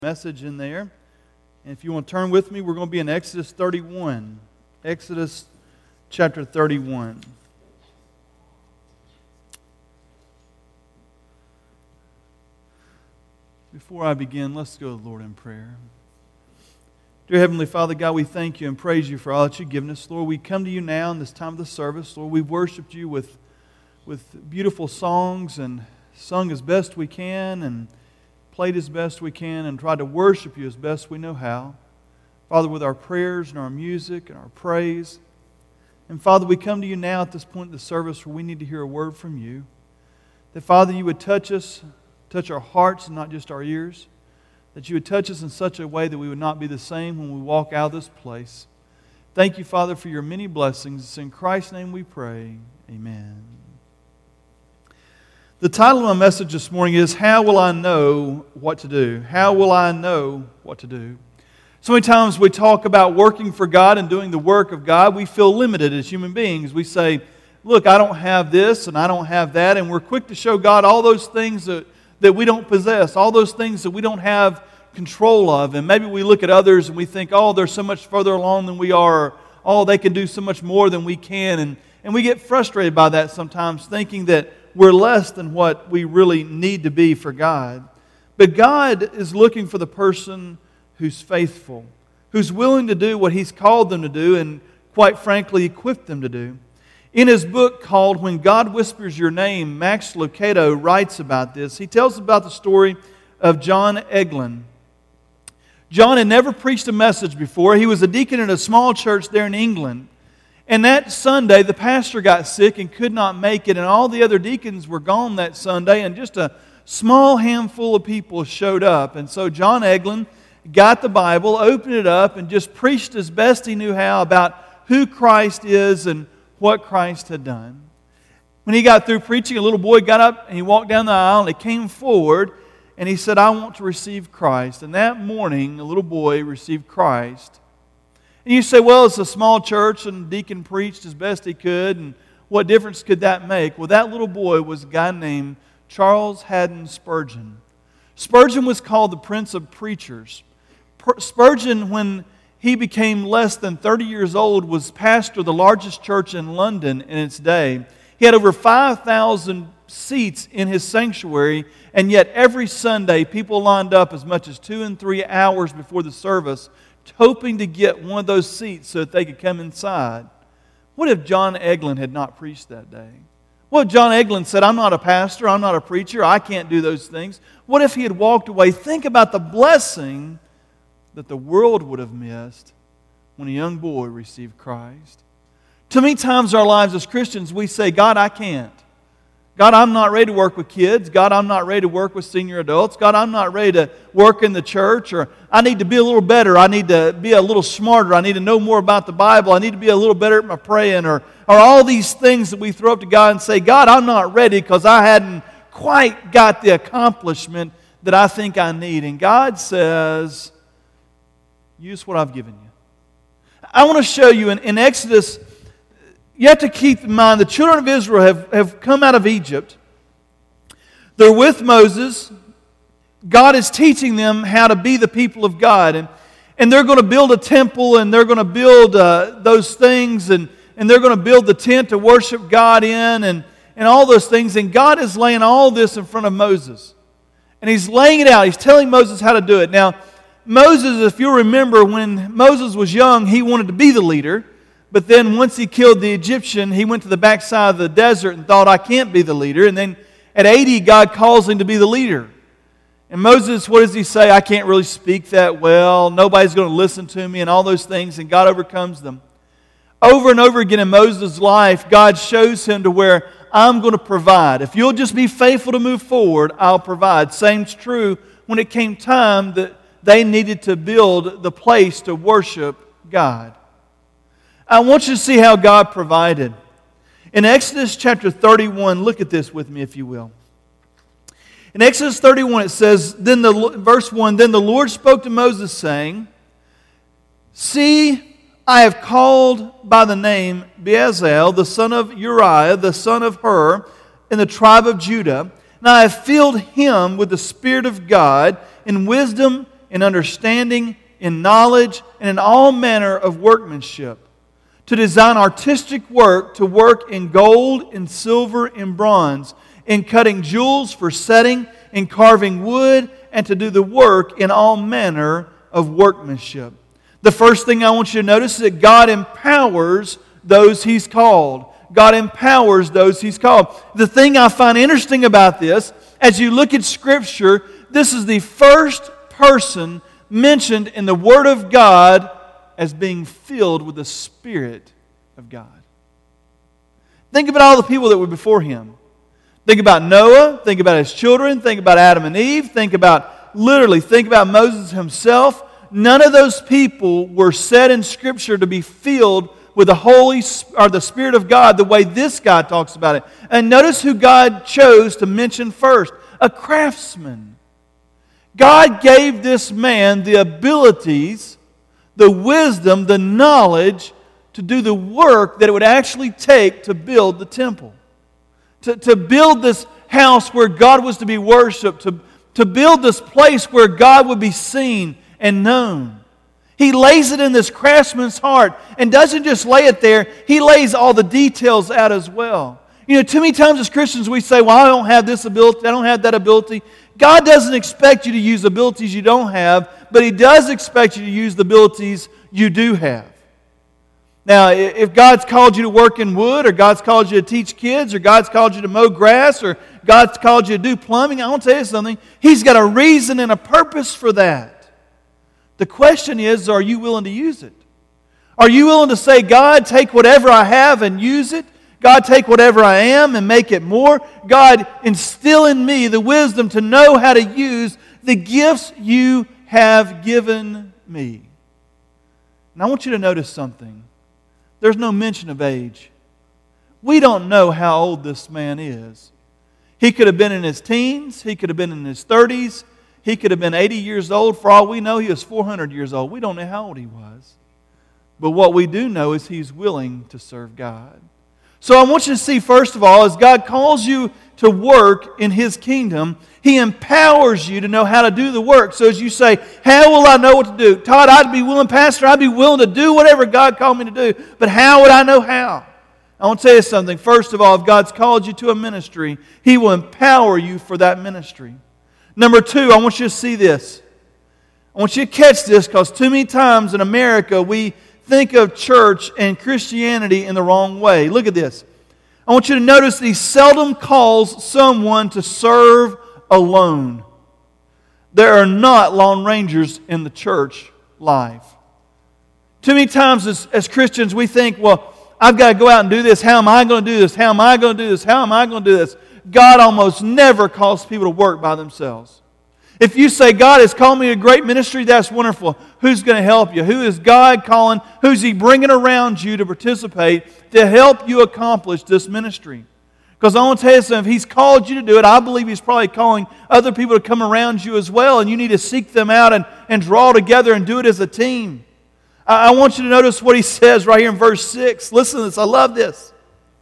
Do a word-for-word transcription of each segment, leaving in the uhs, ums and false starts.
message in there. And if you want to turn with me, we're going to be in Exodus thirty-one. Exodus chapter thirty-one. Before I begin, let's go to the Lord in prayer. Dear Heavenly Father, God, we thank you and praise you for all that you've given us. Lord, we come to you now in this time of the service. Lord, we've worshiped you with, with beautiful songs and sung as best we can and played as best we can and tried to worship you as best we know how. Father, with our prayers and our music and our praise. And Father, we come to you now at this point in the service where we need to hear a word from you. That Father, you would touch us, touch our hearts and not just our ears. That you would touch us in such a way that we would not be the same when we walk out of this place. Thank you, Father, for your many blessings. It's in Christ's name we pray. Amen. The title of my message this morning is, How Will I Know What to Do? How will I know what to do? So many times we talk about working for God and doing the work of God. We feel limited as human beings. We say, look, I don't have this and I don't have that. And we're quick to show God all those things that, that we don't possess, all those things that we don't have control of. And maybe we look at others and we think, oh, they're so much further along than we are. Or, oh, they can do so much more than we can. And, and we get frustrated by that sometimes, thinking that we're less than what we really need to be for God. But God is looking for the person who's faithful, who's willing to do what He's called them to do and, quite frankly, equipped them to do. In his book called When God Whispers Your Name, Max Lucado writes about this. He tells about the story of John Eglin. John had never preached a message before. He was a deacon in a small church there in England. And that Sunday, the pastor got sick and could not make it, and all the other deacons were gone that Sunday, and just a small handful of people showed up. And so John Eglin got the Bible, opened it up, and just preached as best he knew how about who Christ is and what Christ had done. When he got through preaching, a little boy got up and he walked down the aisle and he came forward and he said, I want to receive Christ. And that morning, a little boy received Christ. And you say, well, it's a small church and the deacon preached as best he could, and what difference could that make? Well, that little boy was a guy named Charles Haddon Spurgeon. Spurgeon was called the Prince of Preachers. Spurgeon, when he became less than thirty years old, was pastor of the largest church in London in its day. He had over five thousand seats in his sanctuary, and yet every Sunday people lined up as much as two and three hours before the service, hoping to get one of those seats so that they could come inside. What if John Eglin had not preached that day? What if John Eglin said, I'm not a pastor, I'm not a preacher, I can't do those things? What if he had walked away? Think about the blessing that the world would have missed when a young boy received Christ. Too many times in our lives as Christians, we say, God, I can't. God, I'm not ready to work with kids. God, I'm not ready to work with senior adults. God, I'm not ready to work in the church. Or I need to be a little better. I need to be a little smarter. I need to know more about the Bible. I need to be a little better at my praying. Or, or all these things that we throw up to God and say, God, I'm not ready because I hadn't quite got the accomplishment that I think I need. And God says, use what I've given you. I want to show you in, in Exodus. You have to keep in mind the children of Israel have, have come out of Egypt. They're with Moses. God is teaching them how to be the people of God. And, and they're going to build a temple, and they're going to build uh, those things, and, and they're going to build the tent to worship God in, and, and all those things. And God is laying all this in front of Moses. And He's laying it out. He's telling Moses how to do it. Now, Moses, if you remember, when Moses was young, he wanted to be the leader. But then once he killed the Egyptian, he went to the backside of the desert and thought, I can't be the leader. And then at eighty, God calls him to be the leader. And Moses, what does he say? I can't really speak that well. Nobody's going to listen to me and all those things. And God overcomes them. Over and over again in Moses' life, God shows him to where I'm going to provide. If you'll just be faithful to move forward, I'll provide. Same's true when it came time that they needed to build the place to worship God. I want you to see how God provided. In Exodus chapter thirty-one, look at this with me if you will. In Exodus thirty-one it says, then the verse one, then the Lord spoke to Moses saying, See, I have called by the name Bezalel, the son of Uriah, the son of Hur, in the tribe of Judah, and I have filled him with the Spirit of God in wisdom in understanding, in knowledge, and in all manner of workmanship, to design artistic work, to work in gold, in silver, in bronze, in cutting jewels for setting, in carving wood, and to do the work in all manner of workmanship. The first thing I want you to notice is that God empowers those He's called. God empowers those He's called. The thing I find interesting about this, as you look at Scripture, this is the first person mentioned in the Word of God as being filled with the Spirit of God. Think about all the people that were before him. Think about Noah, think about his children, think about Adam and Eve, think about, literally, think about Moses himself. None of those people were said in Scripture to be filled with the Holy or the Spirit of God the way this guy talks about it. And notice who God chose to mention first, a craftsman. God gave this man the abilities, the wisdom, the knowledge to do the work that it would actually take to build the temple. To, to build this house where God was to be worshiped. To, to build this place where God would be seen and known. He lays it in this craftsman's heart and doesn't just lay it there, he lays all the details out as well. You know, too many times as Christians we say, well, I don't have this ability, I don't have that ability. God doesn't expect you to use abilities you don't have, but He does expect you to use the abilities you do have. Now, if God's called you to work in wood, or God's called you to teach kids, or God's called you to mow grass, or God's called you to do plumbing, I want to tell you something. He's got a reason and a purpose for that. The question is, are you willing to use it? Are you willing to say, God, take whatever I have and use it? God, take whatever I am and make it more. God, instill in me the wisdom to know how to use the gifts you have given me. And I want you to notice something. There's no mention of age. We don't know how old this man is. He could have been in his teens. He could have been in his thirties. He could have been eighty years old. For all we know, he was four hundred years old. We don't know how old he was. But what we do know is he's willing to serve God. So I want you to see, first of all, as God calls you to work in His kingdom, He empowers you to know how to do the work. So as you say, how will I know what to do? Todd, I'd be willing, Pastor, I'd be willing to do whatever God called me to do. But how would I know how? I want to tell you something. First of all, if God's called you to a ministry, He will empower you for that ministry. Number two, I want you to see this. I want you to catch this, because too many times in America we think of church and Christianity in the wrong way. Look at this. I want you to notice that He seldom calls someone to serve alone. There are not Lone Rangers in the church life. Too many times as, as Christians we think, well, I've got to go out and do this. How am I going to do this? How am I going to do this? How am I going to do this? God almost never calls people to work by themselves. If you say, God has called me to a great ministry, that's wonderful. Who's going to help you? Who is God calling? Who's He bringing around you to participate to help you accomplish this ministry? Because I want to tell you something, if He's called you to do it, I believe He's probably calling other people to come around you as well, and you need to seek them out and, and draw together and do it as a team. I, I want you to notice what He says right here in verse six. Listen to this, I love this.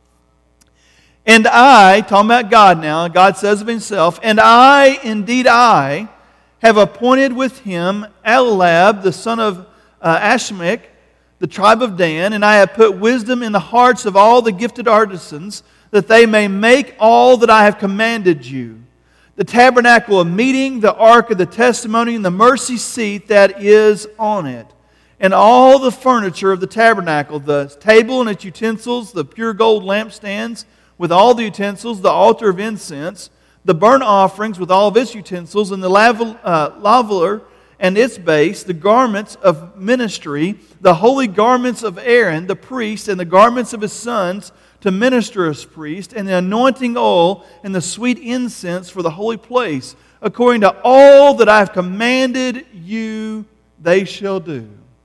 And I, talking about God now, God says of Himself, and I, indeed I, have appointed with him Eliab, the son of uh, Ashmach, the tribe of Dan, and I have put wisdom in the hearts of all the gifted artisans, that they may make all that I have commanded you. The tabernacle of meeting, the ark of the testimony, and the mercy seat that is on it. And all the furniture of the tabernacle, the table and its utensils, the pure gold lampstands, with all the utensils, the altar of incense, the burnt offerings with all of its utensils, and the lav- uh, laver and its base, the garments of ministry, the holy garments of Aaron, the priest, and the garments of his sons to minister as priest, and the anointing oil and the sweet incense for the holy place, according to all that I have commanded you, they shall do.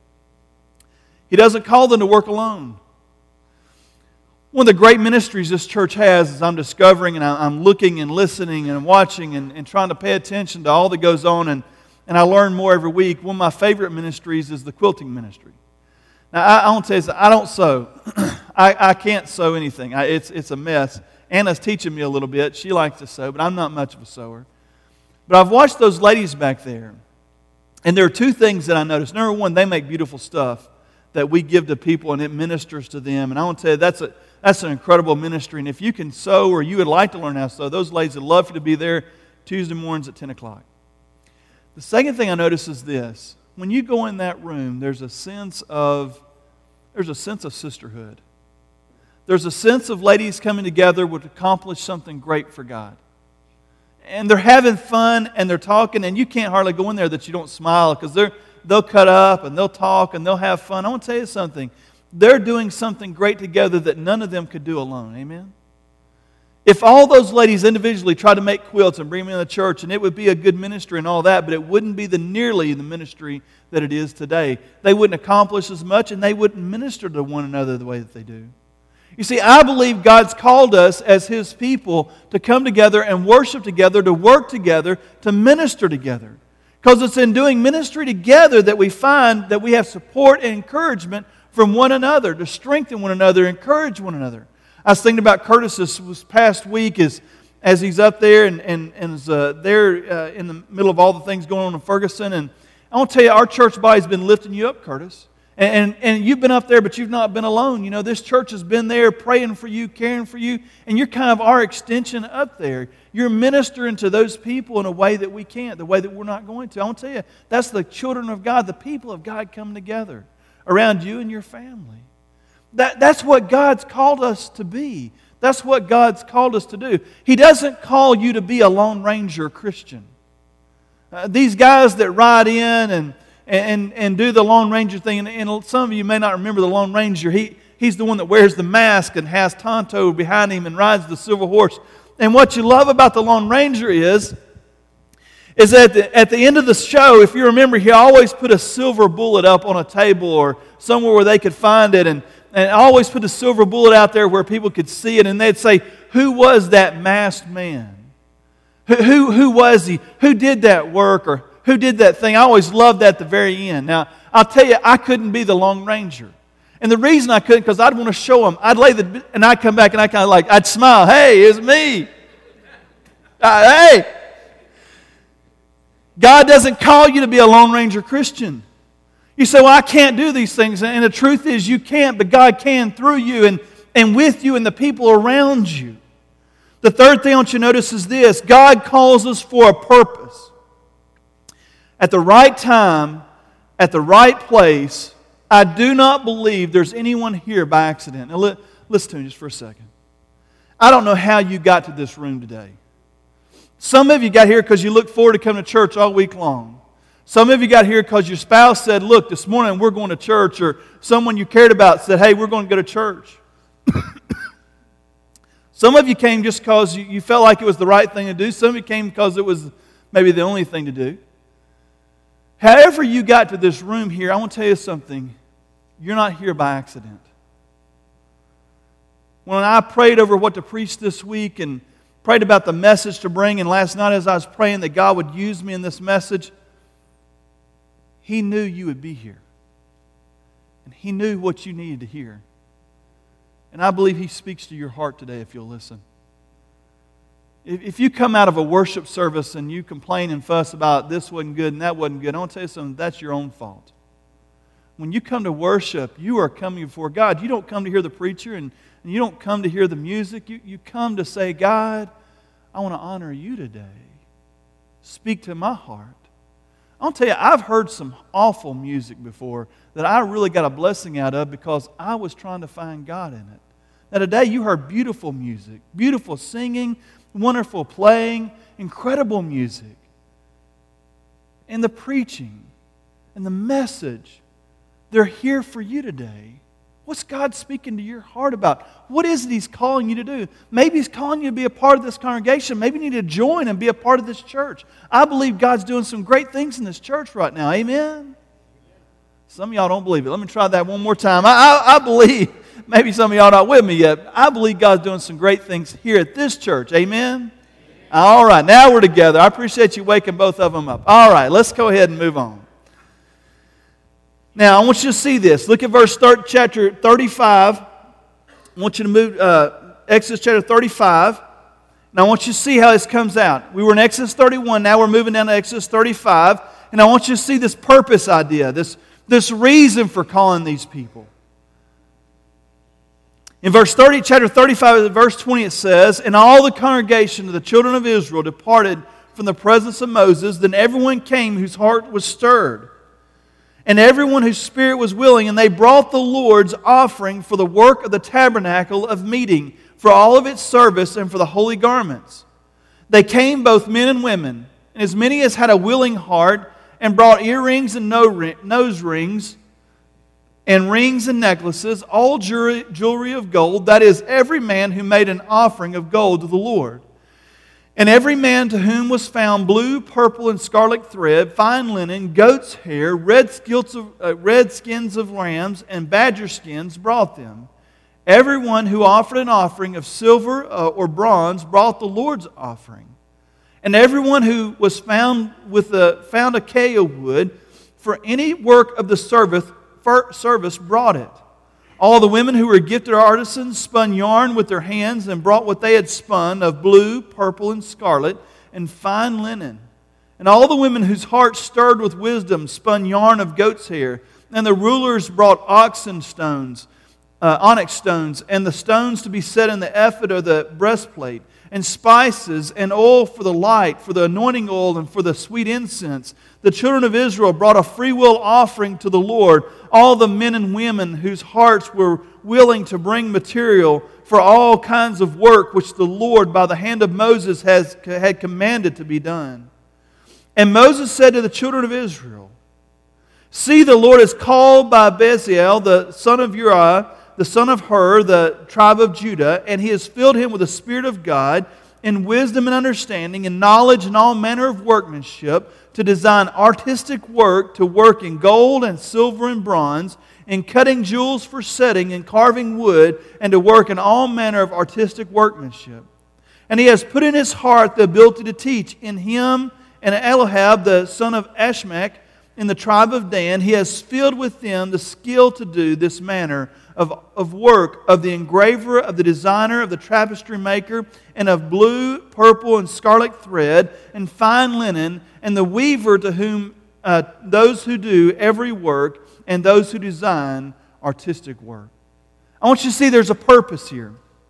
He doesn't call them to work alone. One of the great ministries this church has is I'm discovering and I'm looking and listening and watching and, and trying to pay attention to all that goes on, and, and I learn more every week. One of my favorite ministries is the quilting ministry. Now, I, I want to tell you something. I don't sew. I, I can't sew anything. I, it's, it's a mess. Anna's teaching me a little bit. She likes to sew, but I'm not much of a sewer. But I've watched those ladies back there. And there are two things that I noticed. Number one, they make beautiful stuff that we give to people, and it ministers to them. And I want to tell you, that's, a, that's an incredible ministry. And if you can sew, or you would like to learn how to sew, those ladies would love for you to be there Tuesday mornings at ten o'clock. The second thing I notice is this. When you go in that room, there's a sense of, there's a sense of sisterhood. There's a sense of ladies coming together to accomplish something great for God. And they're having fun, and they're talking, and you can't hardly go in there that you don't smile, because they're they'll cut up, and they'll talk, and they'll have fun. I want to tell you something. They're doing something great together that none of them could do alone. Amen? If all those ladies individually tried to make quilts and bring them in the church, and it would be a good ministry and all that, but it wouldn't be the nearly the ministry that it is today. They wouldn't accomplish as much, and they wouldn't minister to one another the way that they do. You see, I believe God's called us as His people to come together and worship together, to work together, to minister together. Because it's in doing ministry together that we find that we have support and encouragement from one another, to strengthen one another, encourage one another. I was thinking about Curtis this, this past week as, as he's up there and, and, and is uh, there uh, in the middle of all the things going on in Ferguson. And I want to tell you, our church body's been lifting you up, Curtis. And, and, and you've been up there, but you've not been alone. You know, this church has been there praying for you, caring for you, and you're kind of our extension up there. You're ministering to those people in a way that we can't, the way that we're not going to. I want to tell you, that's the children of God, the people of God coming together around you and your family. That, that's what God's called us to be. That's what God's called us to do. He doesn't call you to be a Lone Ranger Christian. Uh, these guys that ride in and And, and do the Lone Ranger thing. And, and some of you may not remember the Lone Ranger. He, he's the one that wears the mask and has Tonto behind him and rides the silver horse. And what you love about the Lone Ranger is, is that at the, at the end of the show, if you remember, he always put a silver bullet up on a table or somewhere where they could find it. And, and always put a silver bullet out there where people could see it. And they'd say, who was that masked man? Who, who, who was he? Who did that work? Or who did that thing? I always loved that at the very end. Now, I'll tell you, I couldn't be the Lone Ranger. And the reason I couldn't, because I'd want to show them. I'd lay the, and I'd come back and I kind of like, I'd smile. Hey, it's me. Uh, hey. God doesn't call you to be a Lone Ranger Christian. You say, well, I can't do these things. And the truth is you can't, but God can through you and, and with you and the people around you. The third thing I want you to notice is this. God calls us for a purpose. At the right time, at the right place, I do not believe there's anyone here by accident. Now, li- listen to me just for a second. I don't know how you got to this room today. Some of you got here because you look forward to coming to church all week long. Some of you got here because your spouse said, look, this morning we're going to church, or someone you cared about said, hey, we're going to go to church. Some of you came just because you, you felt like it was the right thing to do. Some of you came because it was maybe the only thing to do. However you got to this room here, I want to tell you something. You're not here by accident. When I prayed over what to preach this week and prayed about the message to bring, and last night as I was praying that God would use me in this message, He knew you would be here. And He knew what you needed to hear. And I believe He speaks to your heart today if you'll listen. If you come out of a worship service and you complain and fuss about this wasn't good and that wasn't good, I want to tell you something, that's your own fault. When you come to worship, you are coming before God. You don't come to hear the preacher and, and you don't come to hear the music. You, you come to say, God, I want to honor you today. Speak to my heart. I'll tell you, I've heard some awful music before that I really got a blessing out of because I was trying to find God in it. Now today you heard beautiful music, beautiful singing, wonderful playing, incredible music. And the preaching and the message, they're here for you today. What's God speaking to your heart about? What is it He's calling you to do? Maybe He's calling you to be a part of this congregation. Maybe you need to join and be a part of this church. I believe God's doing some great things in this church right now. Amen? Some of y'all don't believe it. Let me try that one more time. I, I, I believe, maybe some of y'all not with me yet, I believe God's doing some great things here at this church. Amen? Amen. All right, now we're together. I appreciate you waking both of them up. All right, let's go ahead and move on. Now, I want you to see this. Look at verse thirty, chapter thirty-five. I want you to move, uh, Exodus chapter thirty-five. Now, I want you to see how this comes out. We were in Exodus thirty-one. Now we're moving down to Exodus thirty-five. And I want you to see this purpose idea, this, this reason for calling these people. In verse thirty, chapter thirty-five, verse twenty, it says, "And all the congregation of the children of Israel departed from the presence of Moses. Then everyone came whose heart was stirred, and everyone whose spirit was willing, and they brought the Lord's offering for the work of the tabernacle of meeting, for all of its service, and for the holy garments. They came, both men and women, and as many as had a willing heart, and brought earrings and nose rings, and rings and necklaces, all jewelry of gold, that is, every man who made an offering of gold to the Lord. And every man to whom was found blue, purple, and scarlet thread, fine linen, goat's hair, red skins of, uh, red skins of rams, and badger skins brought them. Everyone who offered an offering of silver uh, or bronze brought the Lord's offering. And everyone who was found with the found acacia wood for any work of the service, service brought it. All the women who were gifted artisans spun yarn with their hands and brought what they had spun of blue, purple, and scarlet, and fine linen. And all the women whose hearts stirred with wisdom spun yarn of goat's hair. And the rulers brought oxen stones, uh, onyx stones, and the stones to be set in the ephod or the breastplate, and spices and oil for the light, for the anointing oil, and for the sweet incense. The children of Israel brought a freewill offering to the Lord, all the men and women whose hearts were willing to bring material for all kinds of work which the Lord by the hand of Moses has, had commanded to be done. And Moses said to the children of Israel, "See, the Lord has called by Bezalel, the son of Uriah, the son of Hur, the tribe of Judah, and He has filled him with the Spirit of God, in wisdom and understanding, and knowledge and all manner of workmanship, to design artistic work, to work in gold and silver and bronze, in cutting jewels for setting, and carving wood, and to work in all manner of artistic workmanship. And He has put in his heart the ability to teach. In him and Eliab, the son of Ashmach, in the tribe of Dan, He has filled with them the skill to do this manner of, of work of the engraver, of the designer, of the tapestry maker, and of blue, purple, and scarlet thread, and fine linen, and the weaver to whom uh, those who do every work, and those who design artistic work." I want you to see there's a purpose here.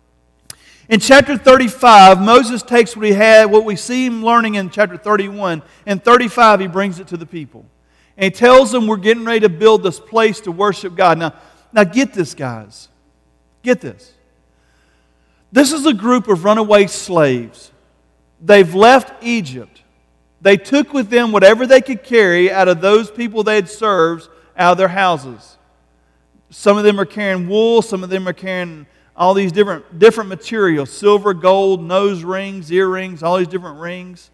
In chapter thirty-five, Moses takes what he had, what we see him learning in chapter thirty-one, and thirty-five he brings it to the people. And he tells them we're getting ready to build this place to worship God. Now, now get this, guys. Get this. This is a group of runaway slaves. They've left Egypt. They took with them whatever they could carry out of those people they had served out of their houses. Some of them are carrying wool. Some of them are carrying all these different, different materials. Silver, gold, nose rings, earrings, all these different rings.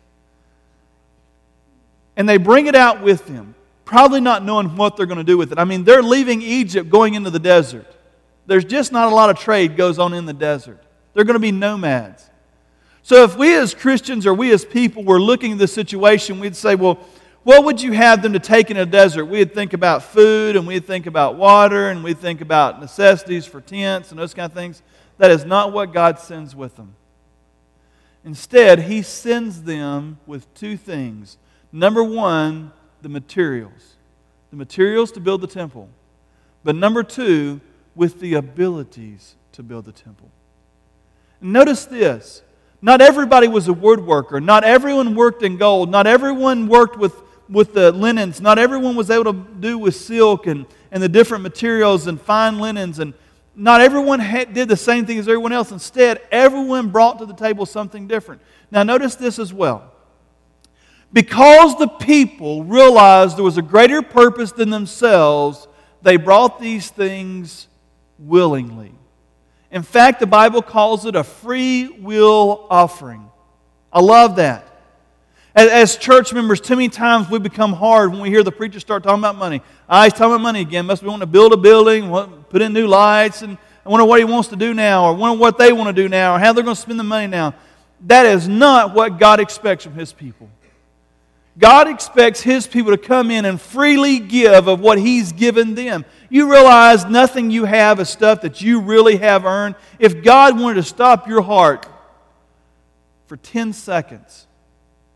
And they bring it out with them, probably not knowing what they're going to do with it. I mean, they're leaving Egypt going into the desert. There's just not a lot of trade goes on in the desert. They're going to be nomads. So if we as Christians or we as people were looking at this situation, we'd say, well, what would you have them to take in a desert? We'd think about food, and we'd think about water, and we'd think about necessities for tents and those kind of things. That is not what God sends with them. Instead, He sends them with two things. Number one, the materials. The materials to build the temple. But number two, with the abilities to build the temple. Notice this. Not everybody was a woodworker. Not everyone worked in gold. Not everyone worked with, with the linens. Not everyone was able to do with silk and, and the different materials and fine linens. And not everyone had, did the same thing as everyone else. Instead, everyone brought to the table something different. Now notice this as well. Because the people realized there was a greater purpose than themselves, they brought these things willingly. In fact, the Bible calls it a free will offering. I love that. As church members, too many times we become hard when we hear the preacher start talking about money. Ah, he's talking about money again. Must be wanting to build a building, put in new lights, and I wonder what he wants to do now, or wonder what they want to do now, or how they're going to spend the money now. That is not what God expects from His people. God expects His people to come in and freely give of what He's given them. You realize nothing you have is stuff that you really have earned. If God wanted to stop your heart for ten seconds,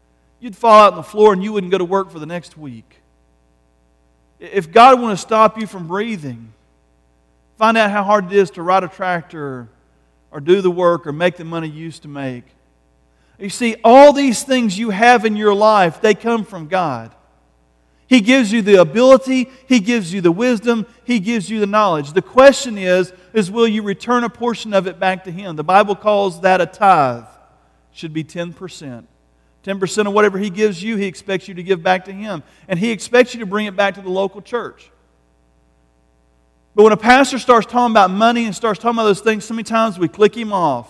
you'd fall out on the floor and you wouldn't go to work for the next week. If God wanted to stop you from breathing, find out how hard it is to ride a tractor or do the work or make the money you used to make. You see, all these things you have in your life, they come from God. He gives you the ability, He gives you the wisdom, He gives you the knowledge. The question is, is will you return a portion of it back to Him? The Bible calls that a tithe. It should be ten percent. ten percent of whatever He gives you, He expects you to give back to Him. And He expects you to bring it back to the local church. But when a pastor starts talking about money and starts talking about those things, so many times we click him off.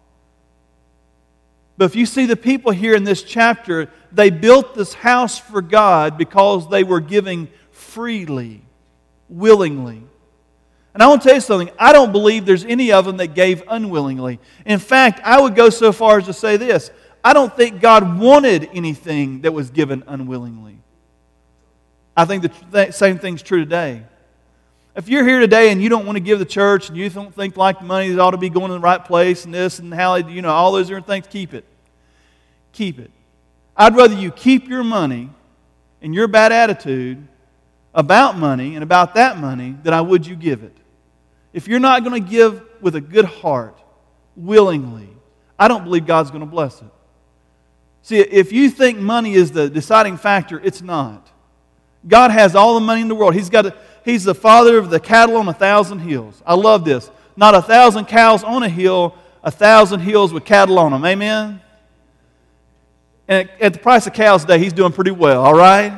But if you see the people here in this chapter, they built this house for God because they were giving freely, willingly. And I want to tell you something, I don't believe there's any of them that gave unwillingly. In fact, I would go so far as to say this, I don't think God wanted anything that was given unwillingly. I think the th- same thing's true today. If you're here today and you don't want to give the church and you don't think like the money ought to be going in the right place and this and how, you know, all those different things, keep it. Keep it. I'd rather you keep your money and your bad attitude about money and about that money than I would you give it. If you're not going to give with a good heart, willingly, I don't believe God's going to bless it. See, if you think money is the deciding factor, it's not. God has all the money in the world. He's got a, He's the father of the cattle on a thousand hills. I love this. Not a thousand cows on a hill, a thousand hills with cattle on them. Amen? And at the price of cows today, He's doing pretty well, all right?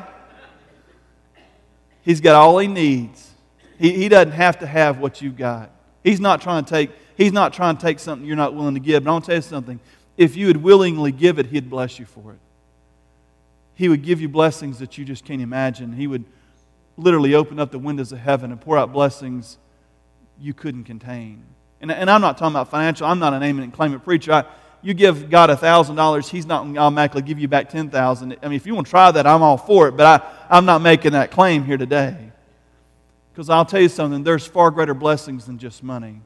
He's got all He needs. He, he doesn't have to have what you've got. He's not trying to take, He's not trying to take something you're not willing to give. But I want to tell you something. If you would willingly give it, He'd bless you for it. He would give you blessings that you just can't imagine. He would literally open up the windows of heaven and pour out blessings you couldn't contain. And, and I'm not talking about financial. I'm not a name it and claim it preacher. I, you give God one thousand dollars, He's not going to automatically give you back ten thousand dollars. I mean, if you want to try that, I'm all for it. But I, I'm not making that claim here today. Because I'll tell you something, there's far greater blessings than just money.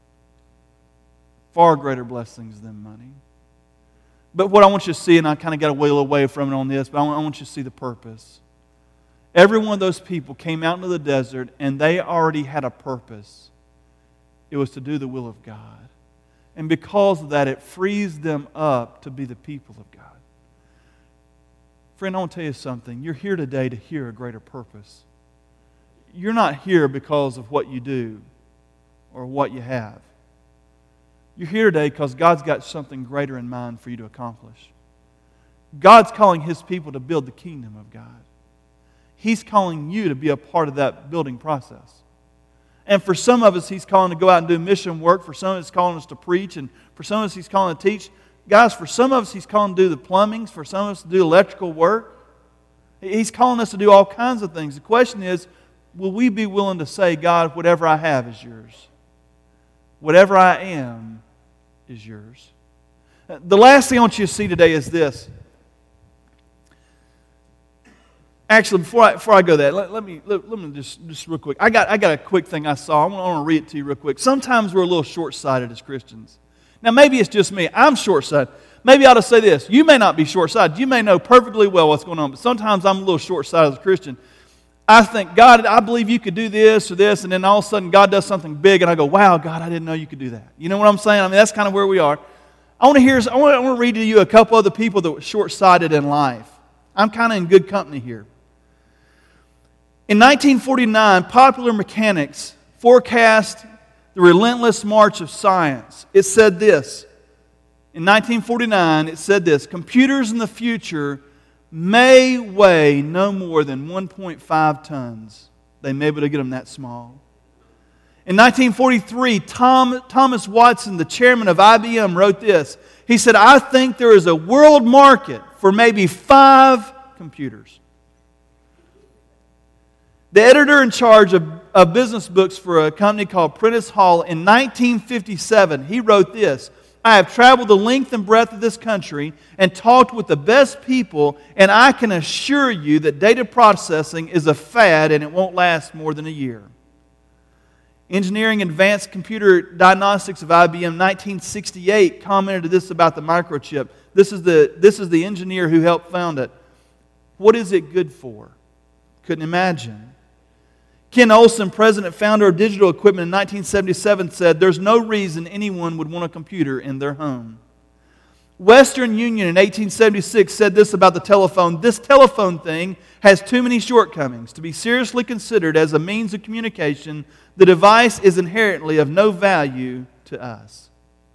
Far greater blessings than money. But what I want you to see, and I kind of got a wheel away from it on this, but I want, I want you to see the purpose. Every one of those people came out into the desert and they already had a purpose. It was to do the will of God. And because of that, it frees them up to be the people of God. Friend, I want to tell you something. You're here today to hear a greater purpose. You're not here because of what you do or what you have. You're here today because God's got something greater in mind for you to accomplish. God's calling His people to build the kingdom of God. He's calling you to be a part of that building process. And for some of us, He's calling to go out and do mission work. For some of us, He's calling us to preach. And for some of us, He's calling to teach. Guys, for some of us, He's calling to do the plumbings. For some of us, to do electrical work. He's calling us to do all kinds of things. The question is, will we be willing to say, God, whatever I have is yours? Whatever I am is yours. The last thing I want you to see today is this. Actually, before I, before I go there, let, let me let, let me just, just real quick. I got I got a quick thing I saw. I want, I want to read it to you real quick. Sometimes we're a little short-sighted as Christians. Now, maybe it's just me. I'm short-sighted. Maybe I ought to say this. You may not be short-sighted. You may know perfectly well what's going on, but sometimes I'm a little short-sighted as a Christian. I think, God, I believe you could do this or this, and then all of a sudden God does something big, and I go, wow, God, I didn't know you could do that. You know what I'm saying? I mean, that's kind of where we are. I want to hear. I want to, I want to read to you a couple other people that were short-sighted in life. I'm kind of in good company here. In nineteen forty-nine, Popular Mechanics forecast the relentless march of science. It said this. In nineteen forty-nine, it said this. Computers in the future may weigh no more than one point five tons. They may be able to get them that small. In nineteen forty-three, Tom, Thomas Watson, the chairman of I B M, wrote this. He said, I think there is a world market for maybe five computers. The editor in charge of, of business books for a company called Prentice Hall in nineteen fifty-seven, he wrote this. I have traveled the length and breadth of this country and talked with the best people, and I can assure you that data processing is a fad and it won't last more than a year. Engineering Advanced Computer Diagnostics of I B M nineteen sixty-eight commented this about the microchip. This is the, this is the engineer who helped found it. What is it good for? Couldn't imagine. Ken Olsen, president founder of Digital Equipment in nineteen seventy-seven, said, "There's no reason anyone would want a computer in their home." Western Union in eighteen seventy-six said this about the telephone: "This telephone thing has too many shortcomings to be seriously considered as a means of communication. The device is inherently of no value to us."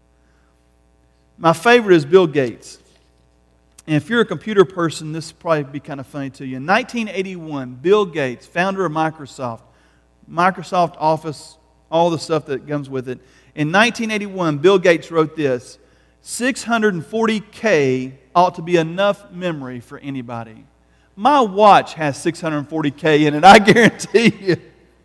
My favorite is Bill Gates. And if you're a computer person, this will probably be kind of funny to you. In nineteen eighty-one, Bill Gates, founder of Microsoft, Microsoft Office, all the stuff that comes with it. In nineteen eighty-one, Bill Gates wrote this: six hundred forty K ought to be enough memory for anybody. My watch has six hundred forty K in it, I guarantee you.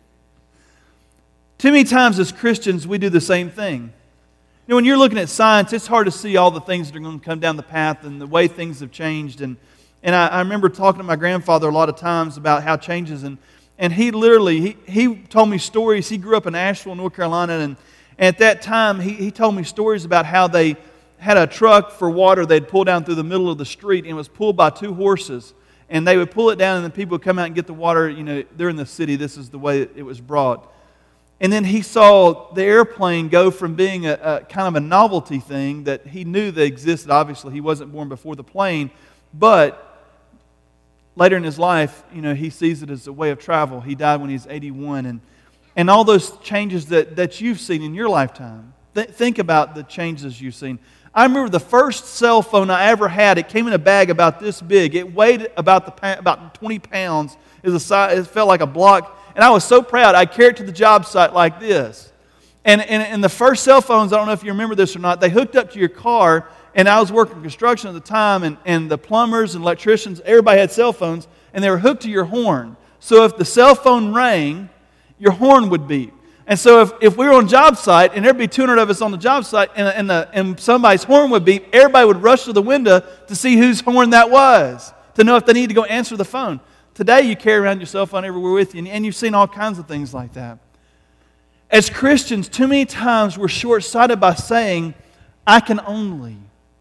Too many times as Christians, we do the same thing. You know, when you're looking at science, it's hard to see all the things that are going to come down the path and the way things have changed. And and I, I remember talking to my grandfather a lot of times about how changes. And, and he literally, he, he told me stories. He grew up in Asheville, North Carolina. And, and at that time, he, he told me stories about how they had a truck for water they'd pull down through the middle of the street. And it was pulled by two horses. And they would pull it down and then people would come out and get the water. You know, they're in the city. This is the way it was brought. And then he saw the airplane go from being a, a kind of a novelty thing that he knew that existed. Obviously, he wasn't born before the plane. But later in his life, you know, he sees it as a way of travel. He died when he was eighty-one. And, and all those changes that, that you've seen in your lifetime. Th- think about the changes you've seen. I remember the first cell phone I ever had. It came in a bag about this big. It weighed about the about twenty pounds. It, was a size, it felt like a block. And I was so proud, I carried it to the job site like this. And, and, and the first cell phones, I don't know if you remember this or not, they hooked up to your car, and I was working construction at the time, and, and the plumbers and electricians, everybody had cell phones, and they were hooked to your horn. So if the cell phone rang, your horn would beep. And so if, if we were on job site, and there'd be two hundred of us on the job site, and, and, the, and somebody's horn would beep, everybody would rush to the window to see whose horn that was, to know if they need to go answer the phone. Today, you carry around your cell phone everywhere with you, and you've seen all kinds of things like that. As Christians, too many times we're short-sighted by saying, I can only,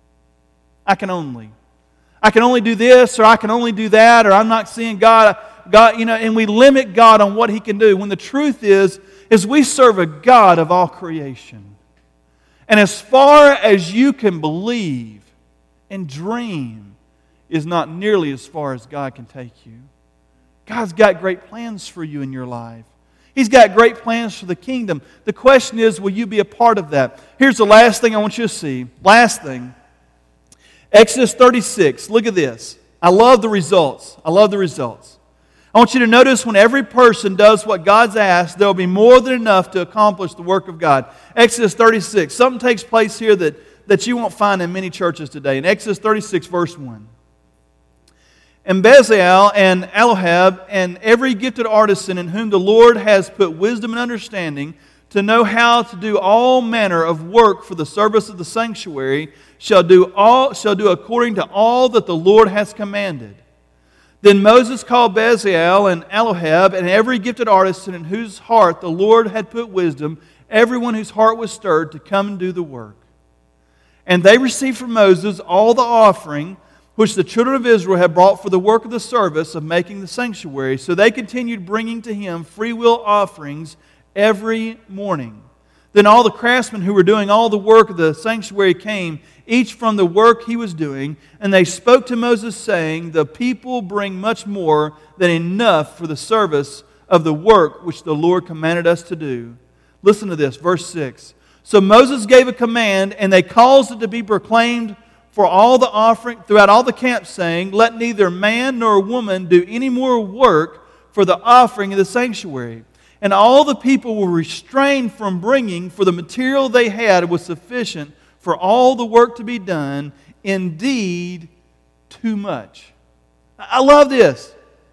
I can only. I can only do this, or I can only do that, or I'm not seeing God, God, you know, and we limit God on what He can do, when the truth is, is we serve a God of all creation. And as far as you can believe and dream is not nearly as far as God can take you. God's got great plans for you in your life. He's got great plans for the kingdom. The question is, will you be a part of that? Here's the last thing I want you to see. Last thing. Exodus thirty-six. Look at this. I love the results. I love the results. I want you to notice when every person does what God's asked, there will be more than enough to accomplish the work of God. Exodus thirty-six. Something takes place here that, that you won't find in many churches today. In Exodus thirty-six, verse one. And Bezalel and Aholiab and every gifted artisan in whom the Lord has put wisdom and understanding to know how to do all manner of work for the service of the sanctuary shall do all shall do according to all that the Lord has commanded. Then Moses called Bezalel and Aholiab and every gifted artisan in whose heart the Lord had put wisdom, everyone whose heart was stirred, to come and do the work. And they received from Moses all the offering which the children of Israel had brought for the work of the service of making the sanctuary. So they continued bringing to him freewill offerings every morning. Then all the craftsmen who were doing all the work of the sanctuary came, each from the work he was doing, and they spoke to Moses, saying, the people bring much more than enough for the service of the work which the Lord commanded us to do. Listen to this, verse six. So Moses gave a command, and they caused it to be proclaimed for all the offering throughout all the camps, saying, let neither man nor woman do any more work for the offering of the sanctuary. And all the people were restrained from bringing, for the material they had was sufficient for all the work to be done, indeed too much. I love this.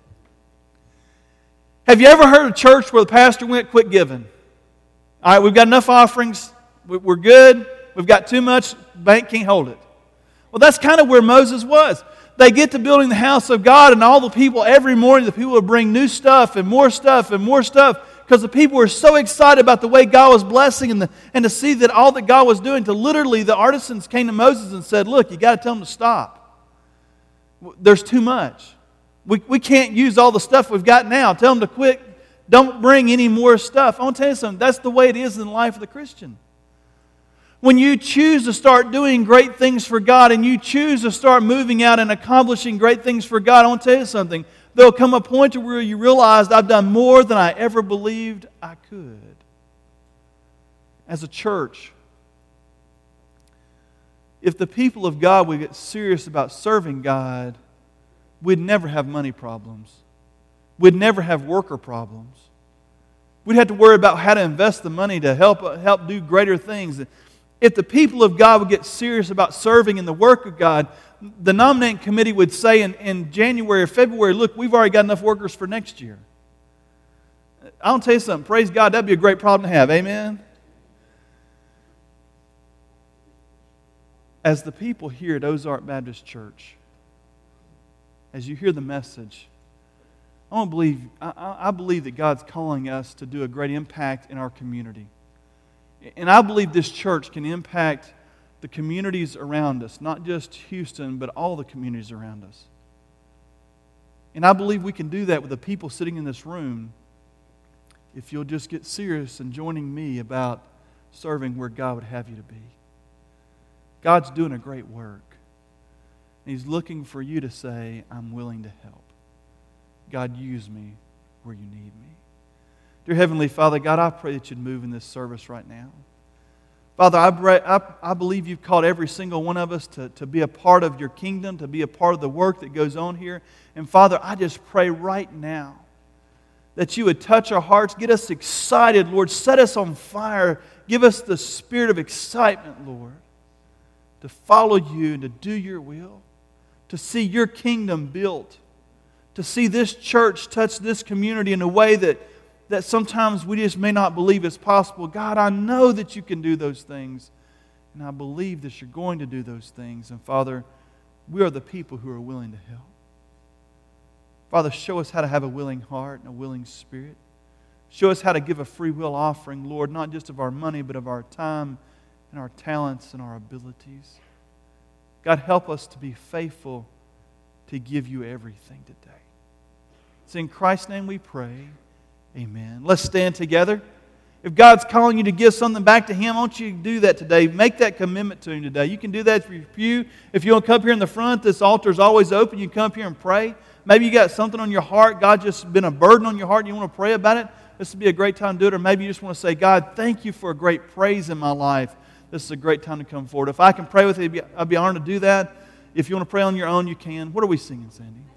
Have you ever heard of a church where the pastor went, quit giving? All right, we've got enough offerings, we're good, we've got too much, bank can't hold it. Well, that's kind of where Moses was. They get to building the house of God, and all the people, every morning, the people would bring new stuff and more stuff and more stuff. because the people were so excited about the way God was blessing and, the, and to see that all that God was doing, to literally the artisans came to Moses and said, look, you got to tell them to stop. There's too much. We, we can't use all the stuff we've got now. Tell them to quit. Don't bring any more stuff. I want to tell you something. That's the way it is in the life of the Christian. When you choose to start doing great things for God and you choose to start moving out and accomplishing great things for God, I want to tell you something. There'll come a point where you realize I've done more than I ever believed I could. As a church, if the people of God would get serious about serving God, we'd never have money problems. We'd never have worker problems. We'd have to worry about how to invest the money to help, help do greater things. If the people of God would get serious about serving in the work of God, the nominating committee would say in, in January or February, look, we've already got enough workers for next year. I'll tell you something, praise God, that'd be a great problem to have, amen? As the people here at Ozark Baptist Church, as you hear the message, I don't believe, I, I believe that God's calling us to do a great impact in our community. And I believe this church can impact the communities around us, not just Houston, but all the communities around us. And I believe we can do that with the people sitting in this room if you'll just get serious in joining me about serving where God would have you to be. God's doing a great work. And He's looking for you to say, I'm willing to help. God, use me where you need me. Dear Heavenly Father, God, I pray that you'd move in this service right now. Father, I, pray, I, I believe you've called every single one of us to, to be a part of your kingdom, to be a part of the work that goes on here. And Father, I just pray right now that you would touch our hearts, get us excited, Lord, set us on fire, give us the spirit of excitement, Lord, to follow you and to do your will, to see your kingdom built, to see this church touch this community in a way that, that sometimes we just may not believe is possible. God, I know that you can do those things, and I believe that you're going to do those things. And Father, we are the people who are willing to help. Father, show us how to have a willing heart and a willing spirit. Show us how to give a free will offering, Lord, not just of our money, but of our time and our talents and our abilities. God, help us to be faithful to give you everything today. It's in Christ's name we pray. Amen. Let's stand together. If God's calling you to give something back to Him, I want you to do that today. Make that commitment to Him today. You can do that for your pew. If you want to come up here in the front, this altar is always open. You can come up here and pray. Maybe you got something on your heart. God just been a burden on your heart and you want to pray about it. This would be a great time to do it. Or maybe you just want to say, God, thank you for a great praise in my life. This is a great time to come forward. If I can pray with you, I'd be honored to do that. If you want to pray on your own, you can. What are we singing, Sandy?